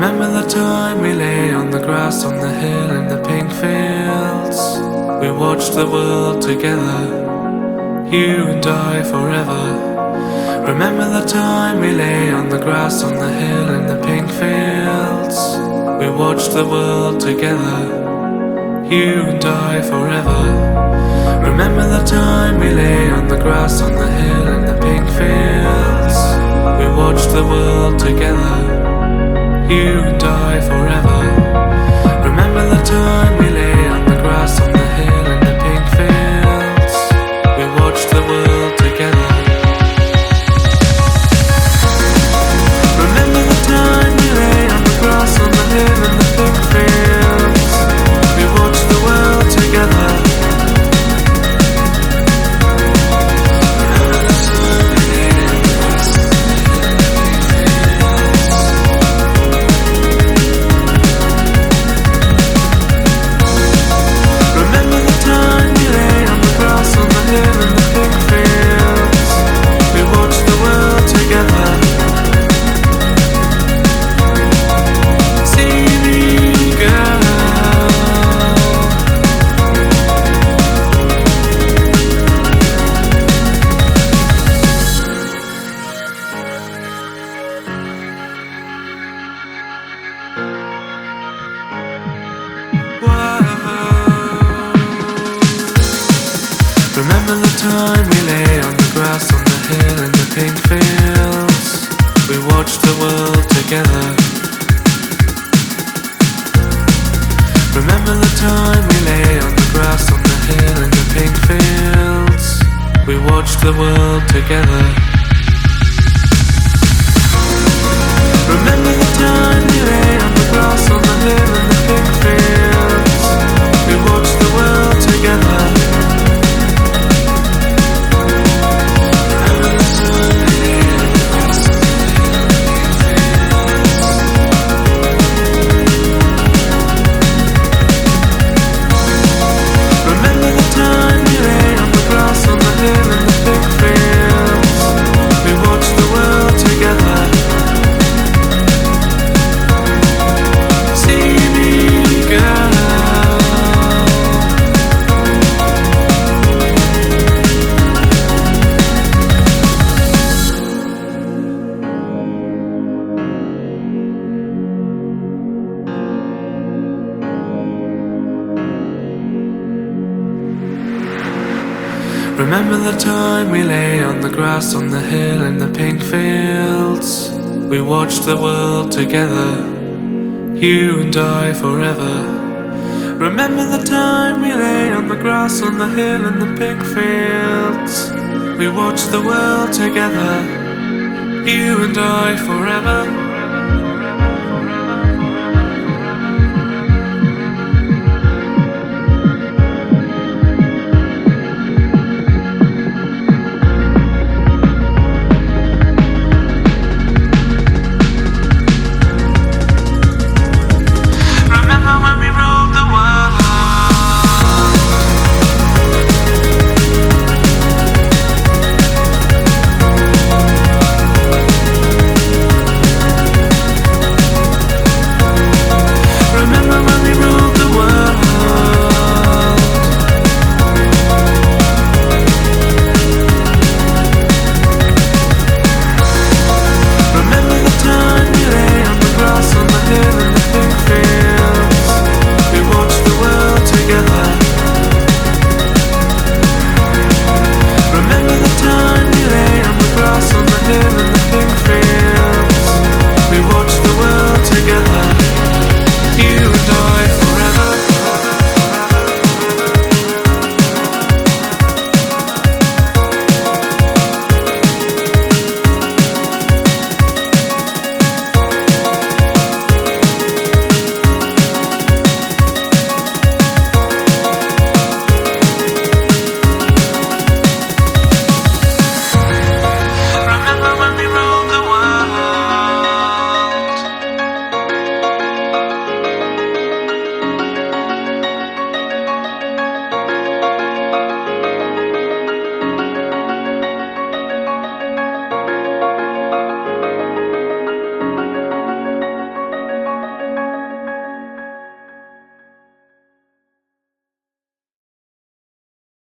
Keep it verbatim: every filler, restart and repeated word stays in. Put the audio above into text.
Remember the time we lay on the grass on the hill in the pink fields. We watched the world together, you and I forever. Remember the time we lay on the grass on the hill in the pink fields. We watched the world together, you and I forever. Remember the time we lay on the grass on the hill in the pink fields. We watched the world together, you and I forever. Remember the time we lay on the grass on the hill in the pink fields. We watched the world together. Remember the time we lay on the grass on the hill in the pink fields. We watched the world together. Remember the time we lay on the grass on the hill in the pink fields. We watched the world together. Remember the time we lay on the grass on the hill in the pink fields. We watched the world together. Remember the time we lay on the grass on the hill in the pink fields. We watched the world together. Remember the time we lay on the grass on the hill in the pink fields. We watched the world together, you and I forever. Remember the time we lay on the grass on the hill in the pink fields. We watched the world together, you and I forever. Remember when we